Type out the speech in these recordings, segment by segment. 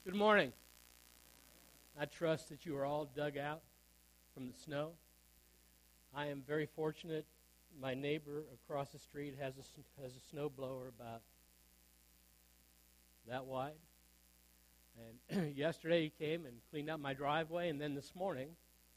Good morning. I trust that you are all dug out from the snow. I am very fortunate. My neighbor across the street has a snow blower about that wide. And yesterday he came and cleaned out my driveway, and then this morning,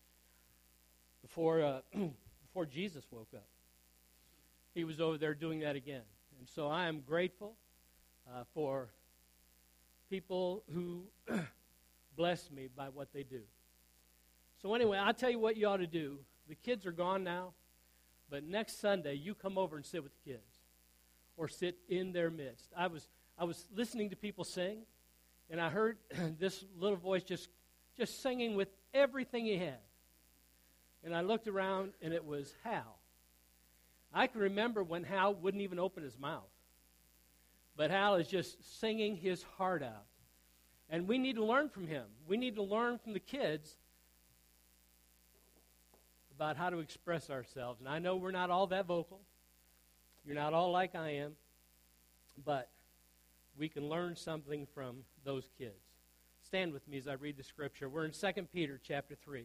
before Jesus woke up, he was over there doing that again. And so I am grateful for people who bless me by what they do. So anyway, I'll tell you what you ought to do. The kids are gone now, but next Sunday you come over and sit with the kids or sit in their midst. I was listening to people sing, and I heard this little voice just singing with everything he had. And I looked around, and it was Hal. I can remember when Hal wouldn't even open his mouth. But Hal is just singing his heart out. And we need to learn from him. We need to learn from the kids about how to express ourselves. And I know we're not all that vocal. You're not all like I am. But we can learn something from those kids. Stand with me as I read the scripture. We're in 2 Peter chapter 3.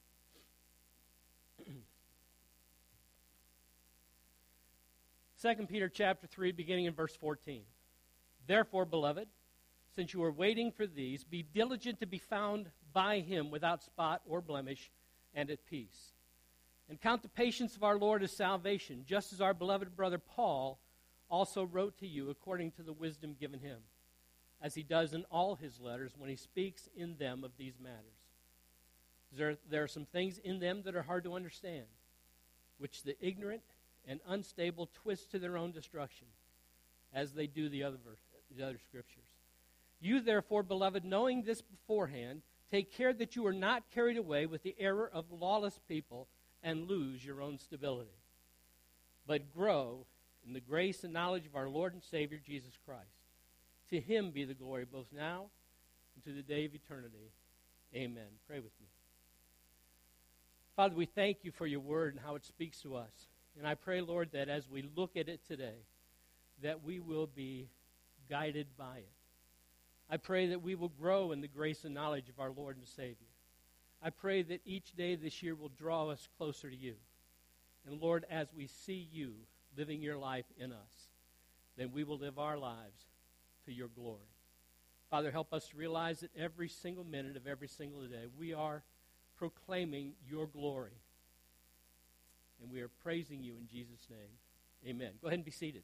2 Peter chapter 3, beginning in verse 14. Therefore, beloved, since you are waiting for these, be diligent to be found by him without spot or blemish and at peace. And count the patience of our Lord as salvation, just as our beloved brother Paul also wrote to you according to the wisdom given him, as he does in all his letters when he speaks in them of these matters. There are some things in them that are hard to understand, which the ignorant and unstable twist to their own destruction, as they do the other scriptures. You, therefore, beloved, knowing this beforehand, take care that you are not carried away with the error of lawless people and lose your own stability, but grow in the grace and knowledge of our Lord and Savior, Jesus Christ. To him be the glory both now and to the day of eternity. Amen. Pray with me. Father, we thank you for your word and how it speaks to us. And I pray, Lord, that as we look at it today, that we will be guided by it. I pray that we will grow in the grace and knowledge of our Lord and Savior. I pray that each day this year will draw us closer to you. And Lord, as we see you living your life in us, then we will live our lives to your glory. Father, help us to realize that every single minute of every single day, we are proclaiming your glory. And we are praising you in Jesus' name. Amen. Go ahead and be seated.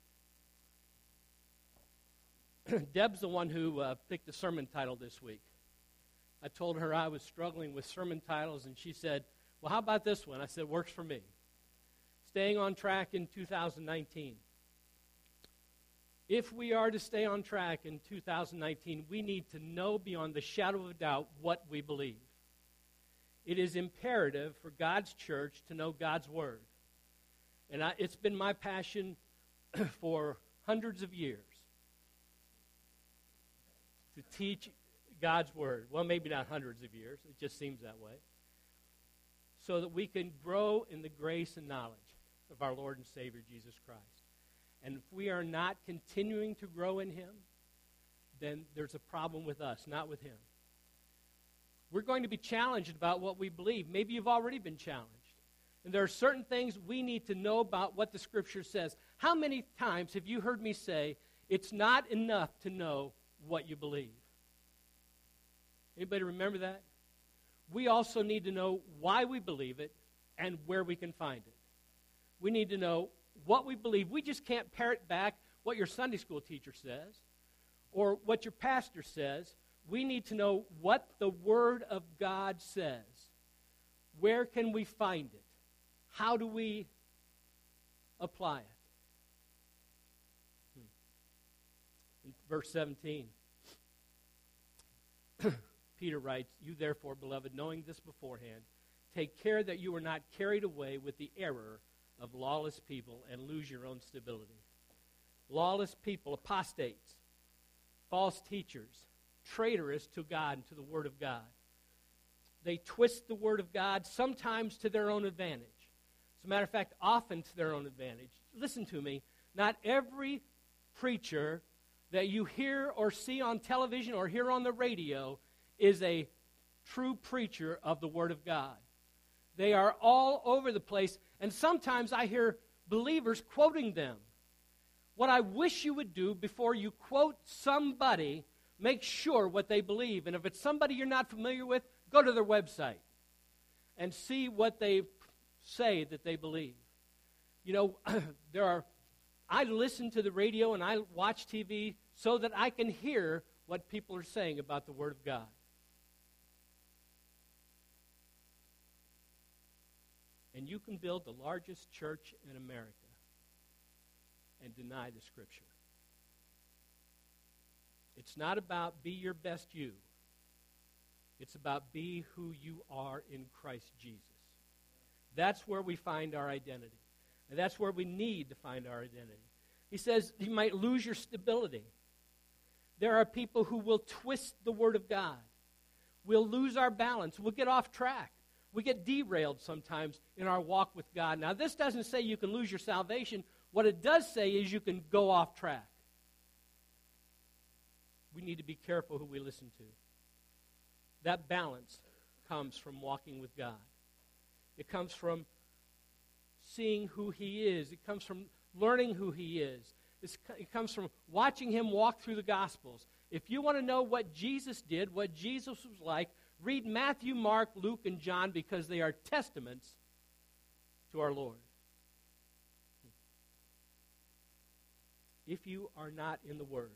Deb's the one who picked the sermon title this week. I told her I was struggling with sermon titles, and she said, well, how about this one? I said, works for me. Staying on track in 2019. If we are to stay on track in 2019, we need to know beyond the shadow of a doubt what we believe. It is imperative for God's church to know God's word. And it's been my passion for hundreds of years to teach God's word. Well, maybe not hundreds of years. It just seems that way. So that we can grow in the grace and knowledge of our Lord and Savior, Jesus Christ. And if we are not continuing to grow in him, then there's a problem with us, not with him. We're going to be challenged about what we believe. Maybe you've already been challenged. And there are certain things we need to know about what the Scripture says. How many times have you heard me say, it's not enough to know what you believe? Anybody remember that? We also need to know why we believe it and where we can find it. We need to know what we believe. We just can't parrot back what your Sunday school teacher says or what your pastor says. We need to know what the Word of God says. Where can we find it? How do we apply it? In verse 17, Peter writes, you therefore, beloved, knowing this beforehand, take care that you are not carried away with the error of lawless people and lose your own stability. Lawless people, apostates, false teachers, traitorous to God and to the Word of God. They twist the Word of God sometimes to their own advantage. As a matter of fact, often to their own advantage. Listen to me. Not every preacher that you hear or see on television or hear on the radio is a true preacher of the Word of God. They are all over the place, and sometimes I hear believers quoting them. What I wish you would do before you quote somebody, make sure what they believe. And if it's somebody you're not familiar with, go to their website and see what they say that they believe. You know, I listen to the radio and I watch TV so that I can hear what people are saying about the Word of God. And you can build the largest church in America and deny the Scripture. It's not about be your best you. It's about be who you are in Christ Jesus. That's where we find our identity. And that's where we need to find our identity. He says you might lose your stability. There are people who will twist the Word of God. We'll lose our balance. We'll get off track. We get derailed sometimes in our walk with God. Now, this doesn't say you can lose your salvation. What it does say is you can go off track. We need to be careful who we listen to. That balance comes from walking with God. It comes from seeing who He is. It comes from learning who He is. It comes from watching Him walk through the Gospels. If you want to know what Jesus did, what Jesus was like, read Matthew, Mark, Luke, and John because they are testaments to our Lord. If you are not in the Word,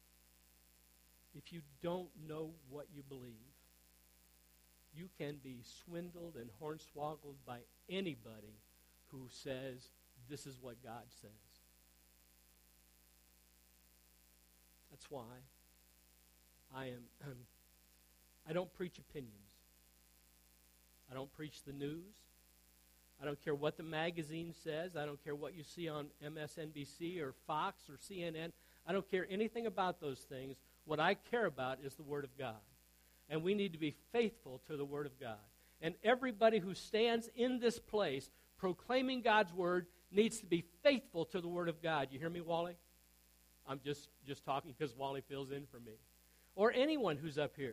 if you don't know what you believe, you can be swindled and hornswoggled by anybody who says this is what God says. That's why I don't preach opinions. I don't preach the news. I don't care what the magazine says. I don't care what you see on MSNBC or Fox or CNN. I don't care anything about those things. What I care about is the Word of God. And we need to be faithful to the Word of God. And everybody who stands in this place proclaiming God's Word needs to be faithful to the Word of God. You hear me, Wally? I'm just talking because Wally fills in for me. Or anyone who's up here.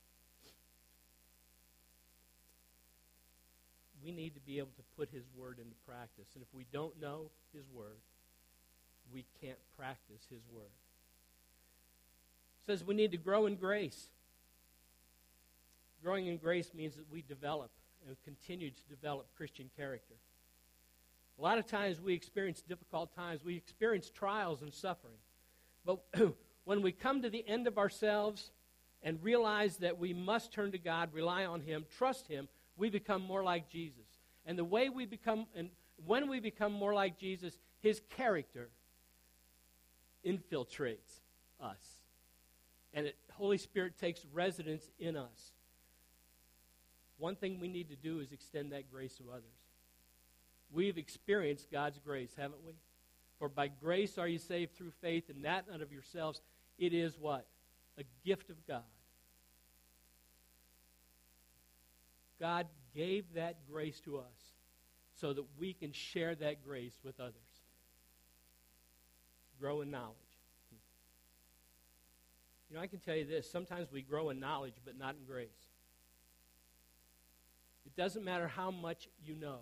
We need to be able to put His Word into practice. And if we don't know His Word, we can't practice His Word. It says we need to grow in grace. Growing in grace means that we develop and continue to develop Christian character. A lot of times we experience difficult times. We experience trials and suffering. But when we come to the end of ourselves and realize that we must turn to God, rely on Him, trust Him, we become more like Jesus. And the way we become, and when we become more like Jesus, His character infiltrates us. And Holy Spirit takes residence in us. One thing we need to do is extend that grace to others. We've experienced God's grace, haven't we? For by grace are you saved through faith, and that not of yourselves. It is what? A gift of God. God gave that grace to us so that we can share that grace with others. Grow in knowledge. You know, I can tell you this. Sometimes we grow in knowledge, but not in grace. It doesn't matter how much you know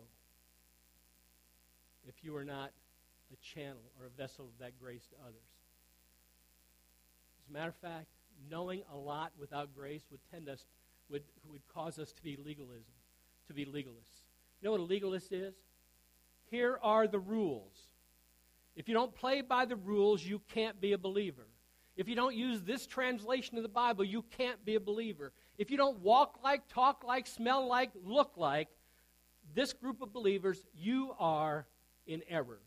if you are not a channel or a vessel of that grace to others. As a matter of fact, knowing a lot without grace would cause us to be legalists. You know what a legalist is? Here are the rules. If you don't play by the rules, you can't be a believer. If you don't use this translation of the Bible, you can't be a believer. If you don't walk like, talk like, smell like, look like this group of believers, you are in error.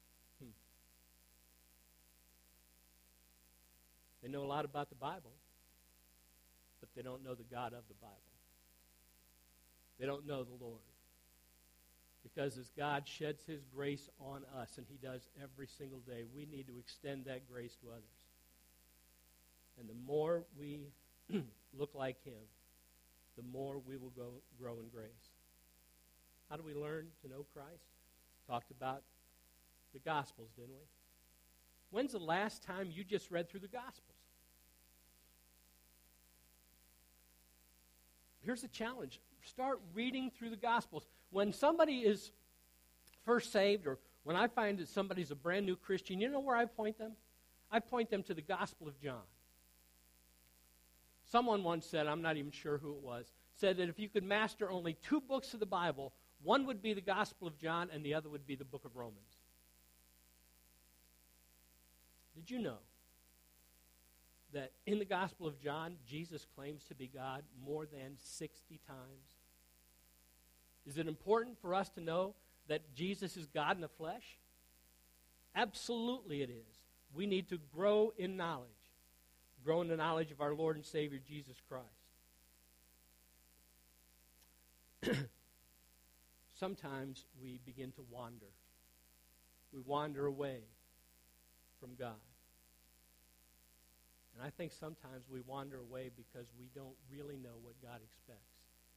They know a lot about the Bible, but they don't know the God of the Bible. They don't know the Lord. Because as God sheds His grace on us, and He does every single day, we need to extend that grace to others. And the more we look like Him, the more we will grow in grace. How do we learn to know Christ? Talked about the Gospels, didn't we? When's the last time you just read through the Gospels? Here's the challenge. Start reading through the Gospels. When somebody is first saved, or when I find that somebody's a brand new Christian, you know where I point them? I point them to the Gospel of John. Someone once said, I'm not even sure who it was, said that if you could master only 2 books of the Bible, one would be the Gospel of John and the other would be the book of Romans. Did you know that in the Gospel of John, Jesus claims to be God more than 60 times? Is it important for us to know that Jesus is God in the flesh? Absolutely it is. We need to grow in knowledge. Grow in the knowledge of our Lord and Savior, Jesus Christ. Sometimes we begin to wander. We wander away from God. And I think sometimes we wander away because we don't really know what God expects.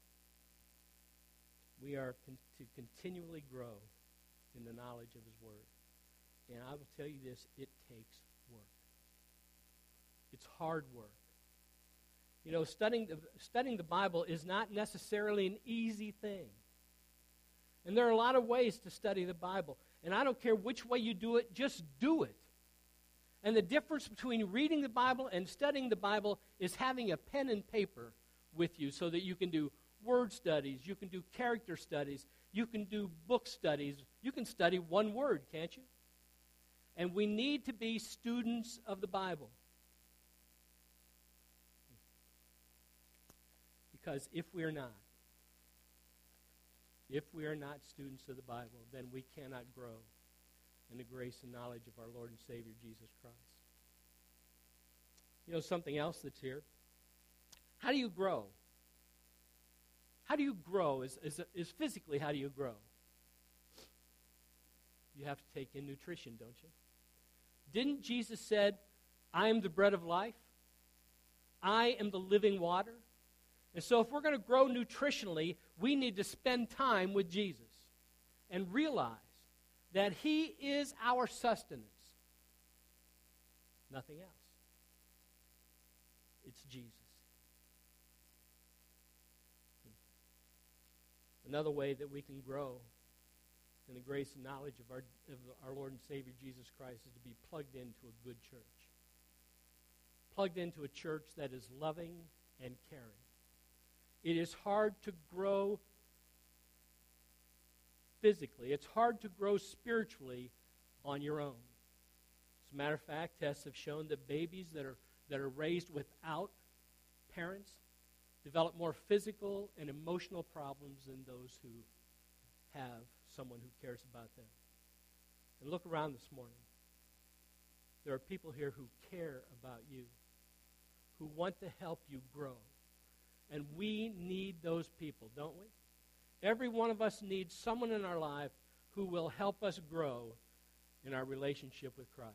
We are to continually grow in the knowledge of His Word. And I will tell you this, it takes work. It's hard work. You know, studying the Bible is not necessarily an easy thing. And there are a lot of ways to study the Bible. And I don't care which way you do it, just do it. And the difference between reading the Bible and studying the Bible is having a pen and paper with you so that you can do word studies, you can do character studies, you can do book studies. You can study one word, can't you? And we need to be students of the Bible. Because if we are not students of the Bible, then we cannot grow in the grace and knowledge of our Lord and Savior, Jesus Christ. You know, something else that's here. How do you grow? How do you grow is physically, how do you grow? You have to take in nutrition, don't you? Didn't Jesus said, I am the bread of life? I am the living water? And so if we're going to grow nutritionally, we need to spend time with Jesus and realize that He is our sustenance. Nothing else. It's Jesus. Another way that we can grow in the grace and knowledge of our Lord and Savior Jesus Christ is to be plugged into a good church. Plugged into a church that is loving and caring. It is hard to grow physically. It's hard to grow spiritually on your own. As a matter of fact, tests have shown that babies that are raised without parents develop more physical and emotional problems than those who have someone who cares about them. And look around this morning. There are people here who care about you, who want to help you grow. And we need those people, don't we? Every one of us needs someone in our life who will help us grow in our relationship with Christ.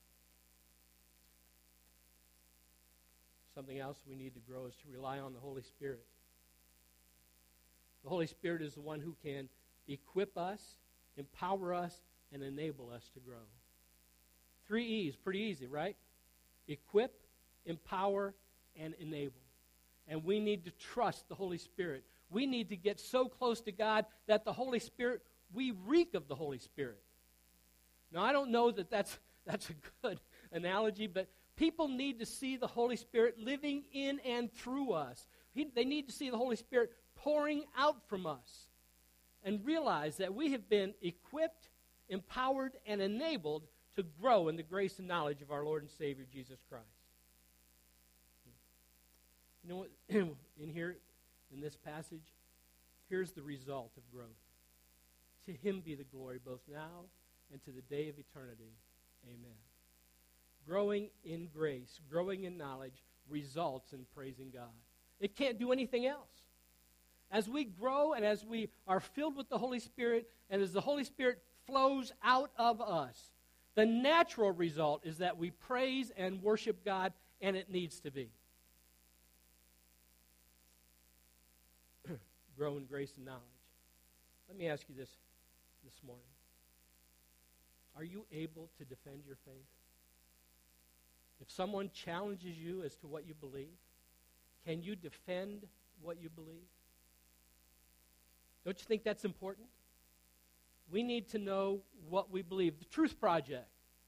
Something else we need to grow is to rely on the Holy Spirit. The Holy Spirit is the one who can equip us, empower us, and enable us to grow. 3 E's, pretty easy, right? Equip, empower, and enable. And we need to trust the Holy Spirit. We need to get so close to God that the Holy Spirit, we reek of the Holy Spirit. Now, I don't know that that's a good analogy, but people need to see the Holy Spirit living in and through us. They need to see the Holy Spirit pouring out from us and realize that we have been equipped, empowered, and enabled to grow in the grace and knowledge of our Lord and Savior, Jesus Christ. You know what? In here, in this passage, here's the result of growth. To Him be the glory both now and to the day of eternity. Amen. Growing in grace, growing in knowledge, results in praising God. It can't do anything else. As we grow and as we are filled with the Holy Spirit and as the Holy Spirit flows out of us, the natural result is that we praise and worship God, and it needs to be. Grow in grace and knowledge. Let me ask you this morning. Are you able to defend your faith? If someone challenges you as to what you believe, can you defend what you believe? Don't you think that's important? We need to know what we believe. The Truth Project.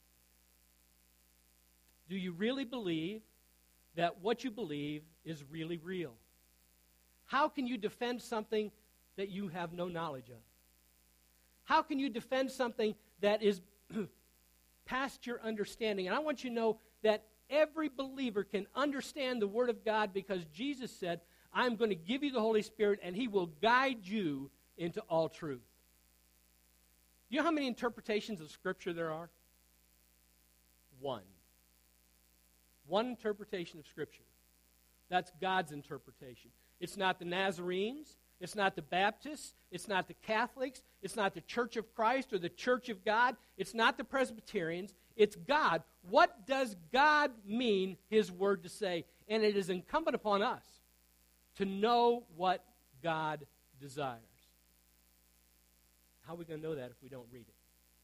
Do you really believe that what you believe is really real? How can you defend something that you have no knowledge of? How can you defend something that is past your understanding? And I want you to know that every believer can understand the Word of God because Jesus said, I'm going to give you the Holy Spirit and He will guide you into all truth. Do you know how many interpretations of Scripture there are? One. One interpretation of Scripture. That's God's interpretation. It's not the Nazarenes. It's not the Baptists. It's not the Catholics. It's not the Church of Christ or the Church of God. It's not the Presbyterians. It's God. What does God mean His Word to say? And it is incumbent upon us to know what God desires. How are we going to know that if we don't read it?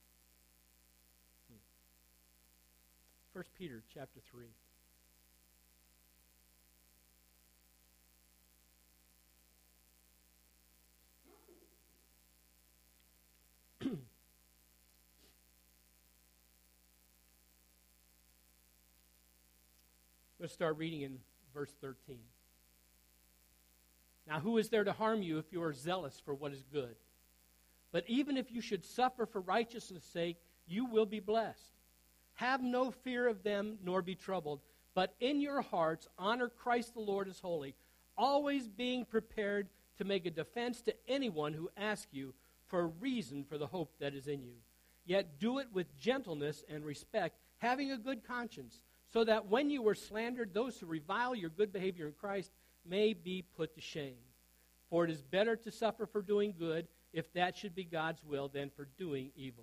1 Peter chapter 3. I'm going to start reading in verse 13. Now, who is there to harm you if you are zealous for what is good? But even if you should suffer for righteousness' sake, you will be blessed. Have no fear of them, nor be troubled, but in your hearts honor Christ the Lord as holy, always being prepared to make a defense to anyone who asks you for a reason for the hope that is in you. Yet do it with gentleness and respect, having a good conscience, so that when you were slandered, those who revile your good behavior in Christ may be put to shame. For it is better to suffer for doing good, if that should be God's will, than for doing evil.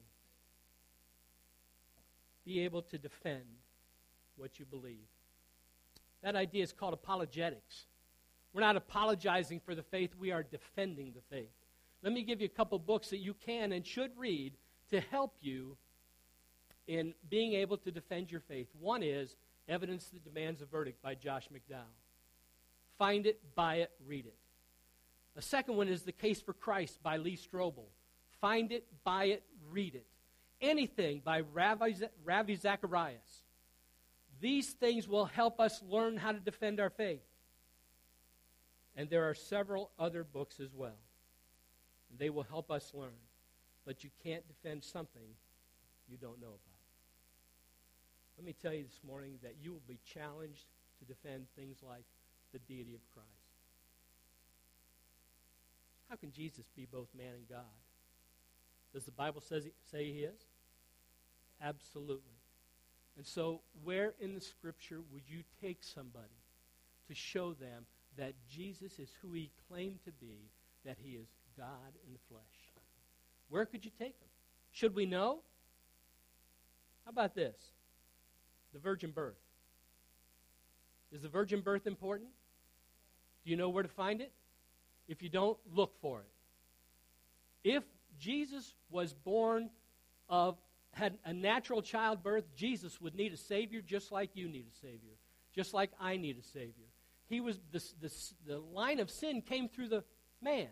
Be able to defend what you believe. That idea is called apologetics. We're not apologizing for the faith, we are defending the faith. Let me give you a couple books that you can and should read to help you in being able to defend your faith. One is Evidence That Demands a Verdict by Josh McDowell. Find it, buy it, read it. A second one is The Case for Christ by Lee Strobel. Find it, buy it, read it. Anything by Ravi Zacharias. These things will help us learn how to defend our faith. And there are several other books as well. They will help us learn. But you can't defend something you don't know about. Let me tell you this morning that you will be challenged to defend things like the deity of Christ. How can Jesus be both man and God? Does the Bible say he is? Absolutely. And so where in the Scripture would you take somebody to show them that Jesus is who he claimed to be, that he is God in the flesh? Where could you take them? Should we know? How about this? The virgin birth. Is the virgin birth important? Do you know where to find it? If you don't, look for it. If Jesus was born had a natural childbirth, Jesus would need a Savior just like you need a Savior, just like I need a Savior. He was the line of sin came through the man.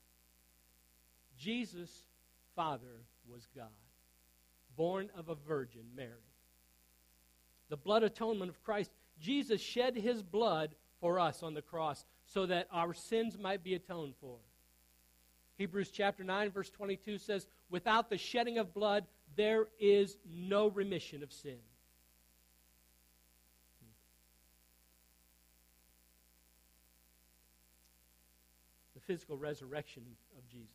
Jesus' Father was God, born of a virgin, Mary. The blood atonement of Christ, Jesus shed his blood for us on the cross so that our sins might be atoned for. Hebrews chapter 9, verse 22 says, without the shedding of blood, there is no remission of sin. The physical resurrection of Jesus.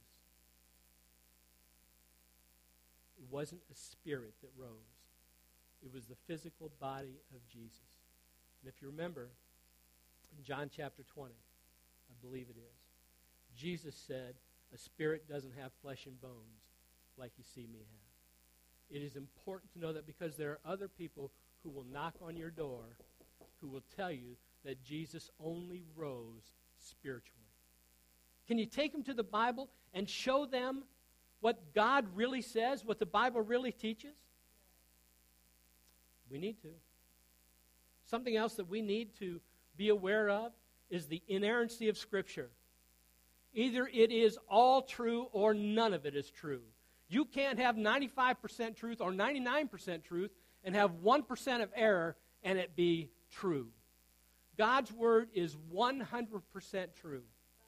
It wasn't a spirit that rose. It was the physical body of Jesus. And if you remember, in John chapter 20, I believe it is, Jesus said, a spirit doesn't have flesh and bones like you see me have. It is important to know that because there are other people who will knock on your door who will tell you that Jesus only rose spiritually. Can you take them to the Bible and show them what God really says, what the Bible really teaches? We need to. Something else that we need to be aware of is the inerrancy of Scripture. Either it is all true or none of it is true. You can't have 95% truth or 99% truth and have 1% of error and it be true. God's Word is 100% true.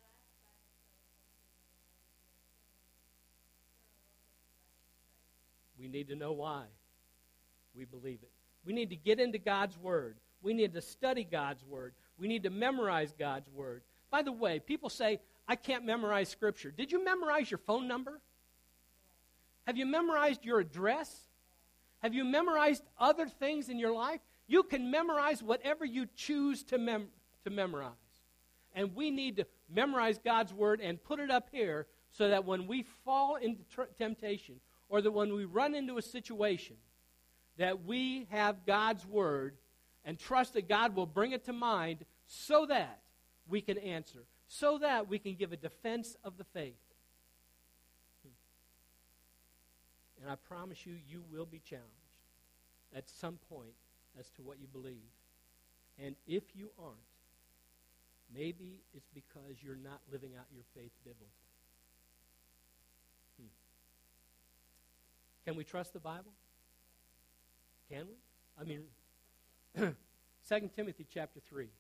We need to know why we believe it. We need to get into God's Word. We need to study God's Word. We need to memorize God's Word. By the way, people say, I can't memorize Scripture. Did you memorize your phone number? Have you memorized your address? Have you memorized other things in your life? You can memorize whatever you choose to memorize. And we need to memorize God's Word and put it up here so that when we fall into temptation or that when we run into a situation, that we have God's Word and trust that God will bring it to mind so that we can answer, so that we can give a defense of the faith. And I promise you, you will be challenged at some point as to what you believe. And if you aren't, maybe it's because you're not living out your faith biblically. Can we trust the Bible? Can we? I mean, 2 Timothy chapter 3.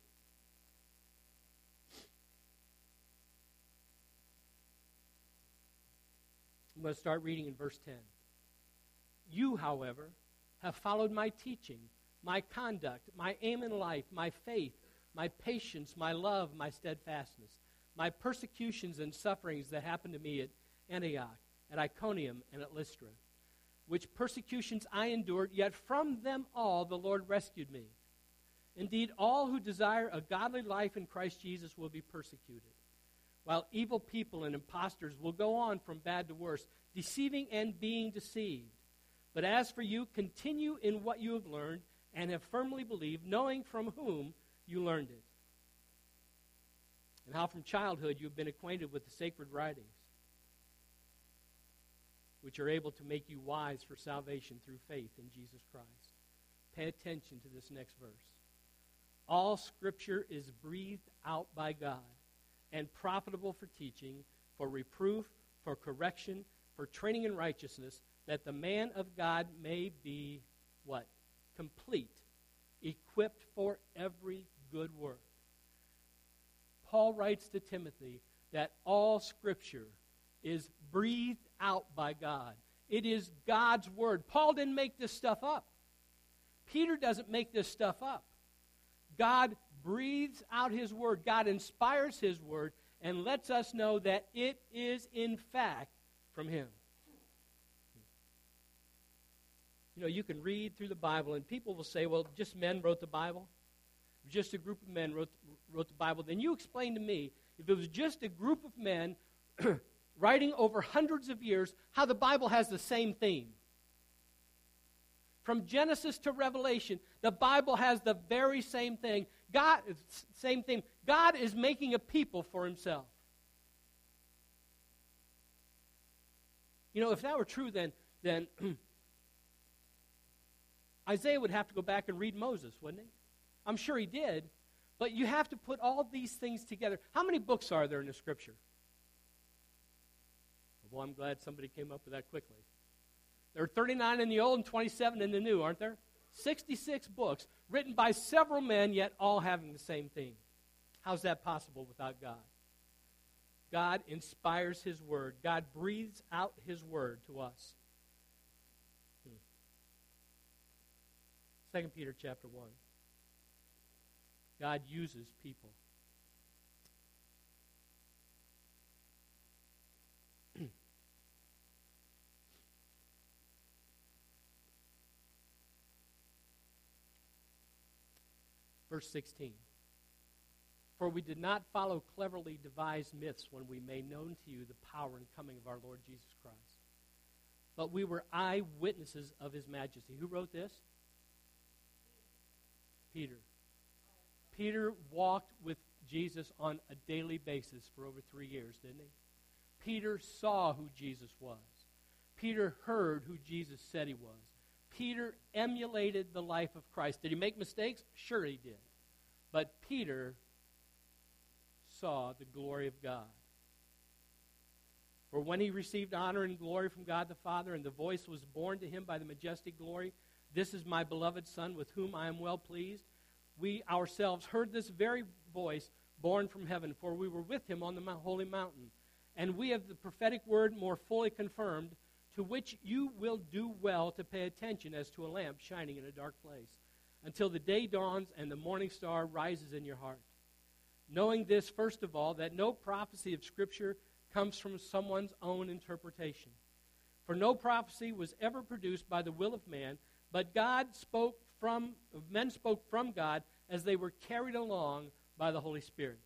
I'm going to start reading in verse 10. You, however, have followed my teaching, my conduct, my aim in life, my faith, my patience, my love, my steadfastness, my persecutions and sufferings that happened to me at Antioch, at Iconium, and at Lystra, which persecutions I endured, yet from them all the Lord rescued me. Indeed, all who desire a godly life in Christ Jesus will be persecuted, while evil people and impostors will go on from bad to worse, deceiving and being deceived. But as for you, continue in what you have learned and have firmly believed, knowing from whom you learned it, and how from childhood you have been acquainted with the sacred writings, which are able to make you wise for salvation through faith in Jesus Christ. Pay attention to this next verse. All Scripture is breathed out by God and profitable for teaching, for reproof, for correction, for training in righteousness, that the man of God may be, what? Complete, equipped for every good work. Paul writes to Timothy that all Scripture is breathed out by God. It is God's Word. Paul didn't make this stuff up. Peter doesn't make this stuff up. God breathes out His Word. God inspires His Word and lets us know that it is in fact from Him. You know, you can read through the Bible and people will say, well, just men wrote the Bible. Just a group of men wrote the Bible. Then you explain to me, if it was just a group of men writing over hundreds of years, how the Bible has the same theme. From Genesis to Revelation, the Bible has the very same thing. Same thing. God is making a people for Himself. You know, if that were true, then Isaiah would have to go back and read Moses, wouldn't he? I'm sure he did, but you have to put all these things together. How many books are there in the Scripture? Well, I'm glad somebody came up with that quickly. There are 39 in the Old and 27 in the New, aren't there? 66 books written by several men, yet all having the same theme. How's that possible without God? God inspires His Word. God breathes out His Word to us. 2 Peter chapter 1. God uses people. Verse 16. For we did not follow cleverly devised myths when we made known to you the power and coming of our Lord Jesus Christ. But we were eyewitnesses of His majesty. Who wrote this? Peter. Peter walked with Jesus on a daily basis for over 3 years, didn't he? Peter saw who Jesus was. Peter heard who Jesus said He was. Peter emulated the life of Christ. Did he make mistakes? Sure he did. But Peter saw the glory of God. For when he received honor and glory from God the Father, and the voice was borne to him by the majestic glory, "This is my beloved Son, with whom I am well pleased," we ourselves heard this very voice borne from heaven, for we were with him on the holy mountain. And we have the prophetic word more fully confirmed, to which you will do well to pay attention as to a lamp shining in a dark place, until the day dawns and the morning star rises in your heart. Knowing this, first of all, that no prophecy of Scripture comes from someone's own interpretation. For no prophecy was ever produced by the will of man, but men spoke from God as they were carried along by the Holy Spirit.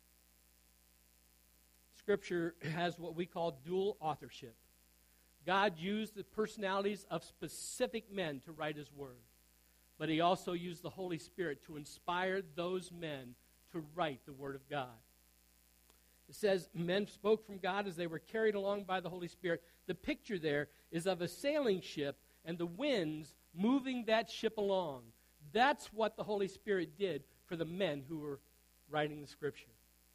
Scripture has what we call dual authorship. God used the personalities of specific men to write his word, but he also used the Holy Spirit to inspire those men to write the word of God. It says men spoke from God as they were carried along by the Holy Spirit. The picture there is of a sailing ship and the winds moving that ship along. That's what the Holy Spirit did for the men who were writing the Scripture.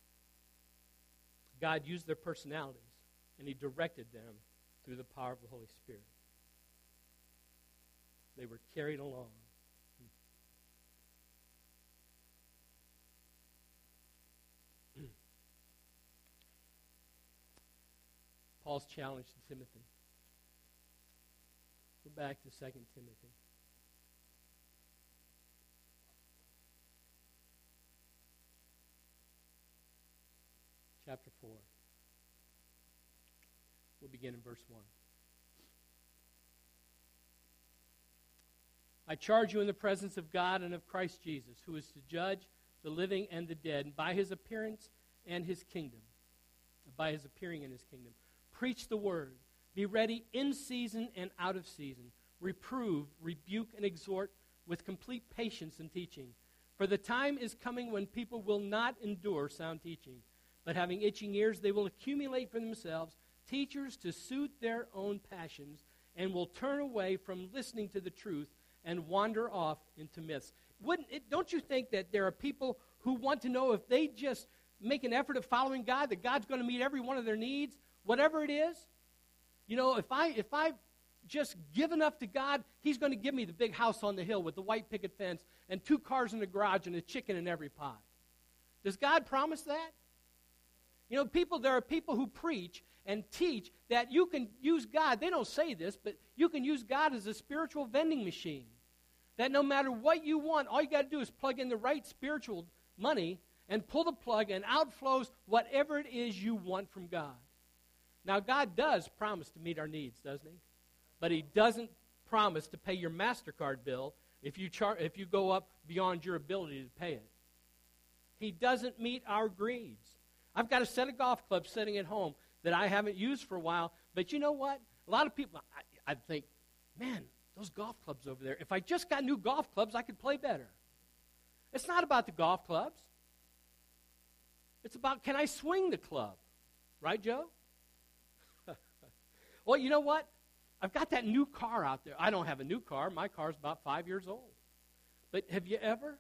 God used their personalities, and he directed them through the power of the Holy Spirit. They were carried along. Paul's challenge to Timothy. Go back to 2 Timothy. Chapter 4. We'll begin in verse 1. I charge you in the presence of God and of Christ Jesus, who is to judge the living and the dead, and by his appearance and his kingdom. By his appearing in his kingdom. Preach the word. Be ready in season and out of season. Reprove, rebuke, and exhort with complete patience and teaching. For the time is coming when people will not endure sound teaching, but having itching ears, they will accumulate for themselves teachers to suit their own passions, and will turn away from listening to the truth and wander off into myths. Don't you think that there are people who want to know if they just make an effort of following God, that God's going to meet every one of their needs, whatever it is? You know, if I just give enough to God, he's going to give me the big house on the hill with the white picket fence and 2 cars in the garage and a chicken in every pot. Does God promise that? You know, there are people who preach and teach that you can use God. They don't say this, but you can use God as a spiritual vending machine. That no matter what you want, all you got to do is plug in the right spiritual money and pull the plug, and out flows whatever it is you want from God. Now, God does promise to meet our needs, doesn't he? But he doesn't promise to pay your MasterCard bill if you go up beyond your ability to pay it. He doesn't meet our greeds. I've got a set of golf clubs sitting at home that I haven't used for a while, but you know what? A lot of people, I think, man, those golf clubs over there, if I just got new golf clubs, I could play better. It's not about the golf clubs. It's about, can I swing the club? Right, Joe? Well, you know what? I've got that new car out there. I don't have a new car. My car's about 5 years old. But have you ever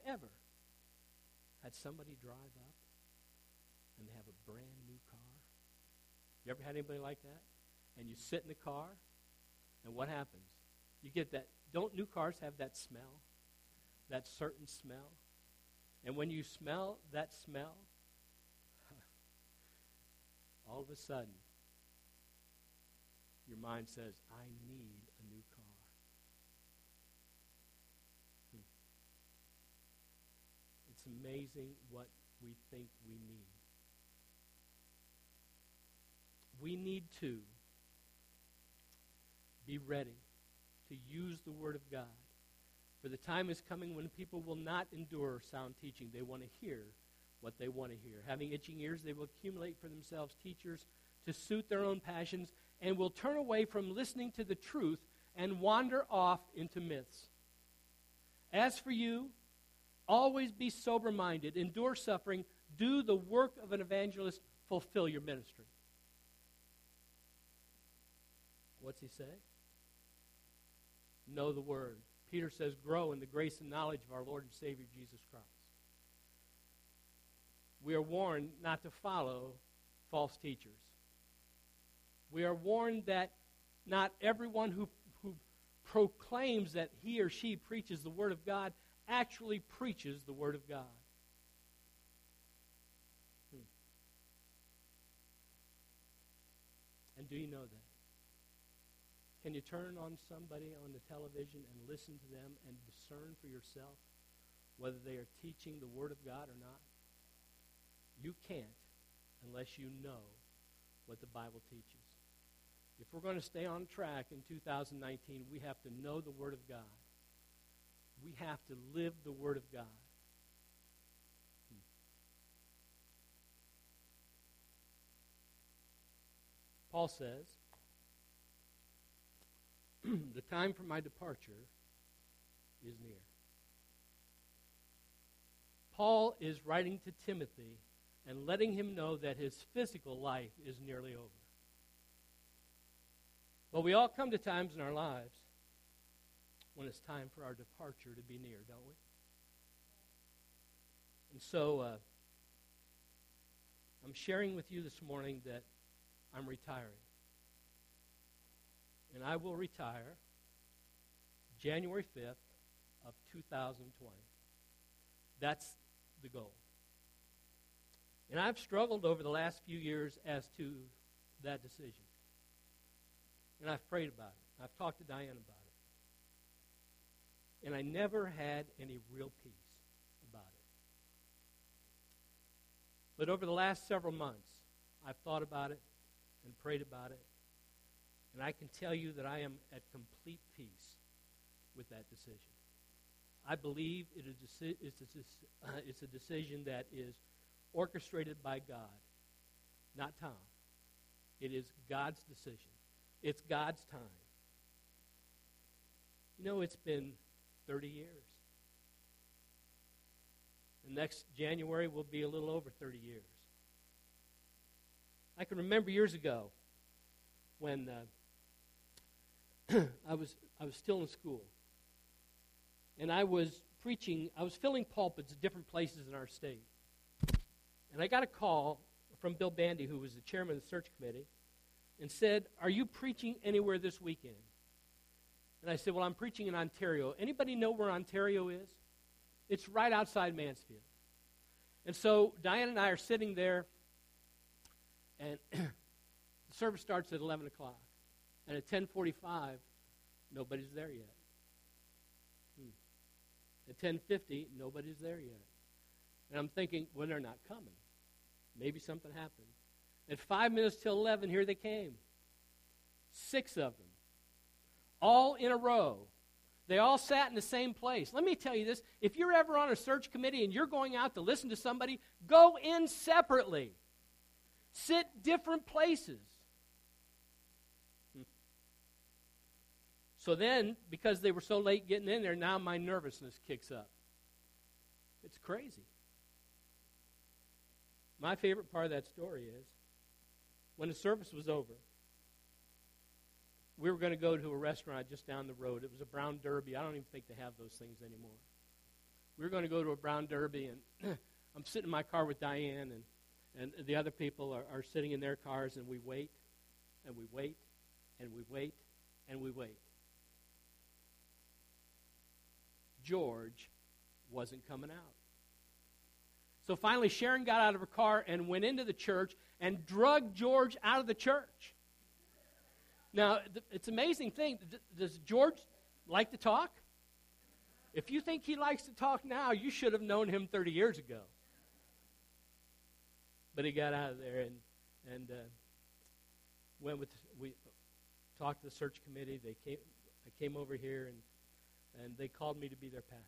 had somebody drive up and they have a brand new car? You ever had anybody like that? And you sit in the car, and what happens? You get that. Don't new cars have that smell? That certain smell? And when you smell that smell, all of a sudden, your mind says, I need a new car. It's amazing what we think we need. We need to be ready to use the Word of God. For the time is coming when people will not endure sound teaching. They want to hear what they want to hear. Having itching ears, they will accumulate for themselves teachers to suit their own passions, and will turn away from listening to the truth and wander off into myths. As for you, always be sober-minded, endure suffering, do the work of an evangelist, fulfill your ministry. What's he say? know the Word. Peter says, grow in the grace and knowledge of our Lord and Savior Jesus Christ. We are warned not to follow false teachers. We are warned that not everyone who proclaims that he or she preaches the Word of God actually preaches the Word of God. And do you know that? Can you turn on somebody on the television and listen to them and discern for yourself whether they are teaching the Word of God or not? You can't unless you know what the Bible teaches. If we're going to stay on track in 2019, we have to know the Word of God. We have to live the Word of God. Paul says, the time for my departure is near. Paul is writing to Timothy and letting him know that his physical life is nearly over. But we all come to times in our lives when it's time for our departure to be near, don't we? And so I'm sharing with you this morning that I'm retiring. And I will retire January 5th of 2020. That's the goal. And I've struggled over the last few years as to that decision. And I've prayed about it. I've talked to Diane about it. And I never had any real peace about it. But over the last several months, I've thought about it and prayed about it. And I can tell you that I am at complete peace with that decision. I believe it's a decision that is orchestrated by God, not Tom. It is God's decision. It's God's time. You know, it's been 30 years. And next January will be a little over 30 years. I can remember years ago when I was still in school. And I was preaching, I was filling pulpits at different places in our state. And I got a call from Bill Bandy, who was the chairman of the search committee, and said, "Are you preaching anywhere this weekend?" And I said, "Well, I'm preaching in Ontario." Anybody know where Ontario is? It's right outside Mansfield. And so Diane and I are sitting there, and the service starts at 11 o'clock. And at 10:45, nobody's there yet. At 10:50, nobody's there yet. And I'm thinking, well, they're not coming. Maybe something happened. At 5 minutes till 11, here they came. 6 of them. All in a row. They all sat in the same place. Let me tell you this. If you're ever on a search committee and you're going out to listen to somebody, go in separately. Sit different places. So then, because they were so late getting in there, now my nervousness kicks up. It's crazy. My favorite part of that story is, when the service was over, we were going to go to a restaurant just down the road. It was a Brown Derby. I don't even think they have those things anymore. We were going to go to a Brown Derby, and I'm sitting in my car with Diane, and the other people are sitting in their cars, and we wait, and we wait, and we wait, and we wait. George wasn't coming out. So finally, Sharon got out of her car and went into the church and drugged George out of the church. Now, it's an amazing thing. Does George like to talk? If you think he likes to talk now, you should have known him 30 years ago. But he got out of there and we talked to the search committee. I came over here and they called me to be their pastor.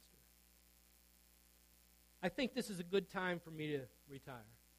I think this is a good time for me to retire.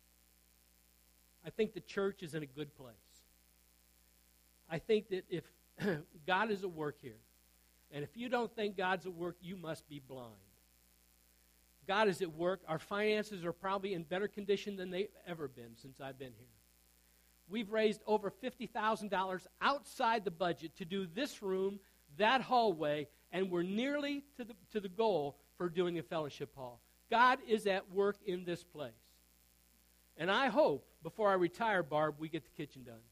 I think the church is in a good place. I think that if God is at work here, and if you don't think God's at work, you must be blind. God is at work. Our finances are probably in better condition than they've ever been since I've been here. We've raised over $50,000 outside the budget to do this room, that hallway, and we're nearly to the goal for doing a fellowship hall. God is at work in this place. And I hope, before I retire, Barb, we get the kitchen done.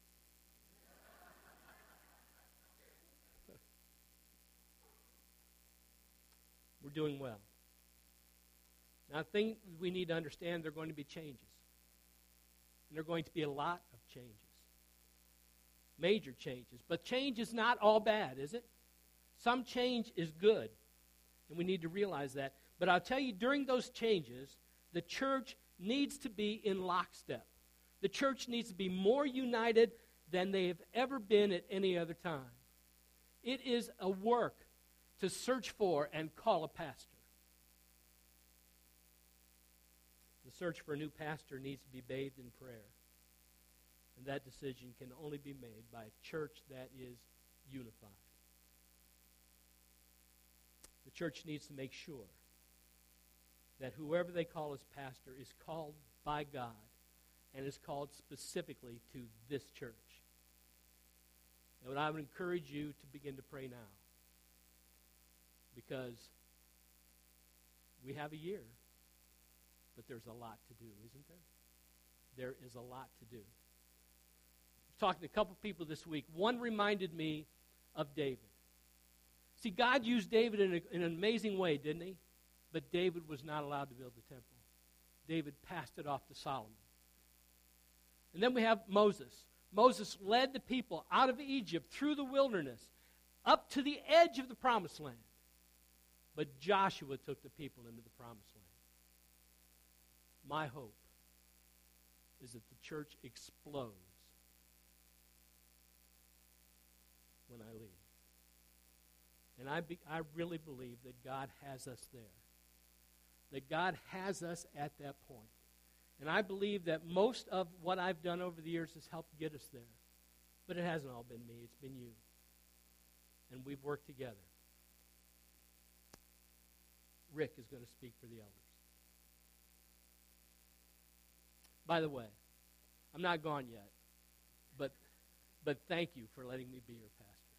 We're doing well. Now, I think we need to understand there are going to be changes. And there are going to be a lot of changes. Major changes. But change is not all bad, is it? Some change is good. And we need to realize that. But I'll tell you, during those changes, the church needs to be in lockstep. The church needs to be more united than they have ever been at any other time. It is a work to search for and call a pastor. The search for a new pastor needs to be bathed in prayer. And that decision can only be made by a church that is unified. The church needs to make sure that whoever they call as pastor is called by God and is called specifically to this church. And I would encourage you to begin to pray now, because we have a year, but there's a lot to do, isn't there? There is a lot to do. I was talking to a couple people this week. One reminded me of David. See, God used David in an amazing way, didn't he? But David was not allowed to build the temple. David passed it off to Solomon. And then we have Moses. Moses led the people out of Egypt through the wilderness up to the edge of the promised land. But Joshua took the people into the promised land. My hope is that the church explodes when I leave. And I really believe that God has us there. That God has us at that point. And I believe that most of what I've done over the years has helped get us there. But it hasn't all been me. It's been you. And we've worked together. Rick is going to speak for the elders. By the way, I'm not gone yet. But thank you for letting me be your pastor.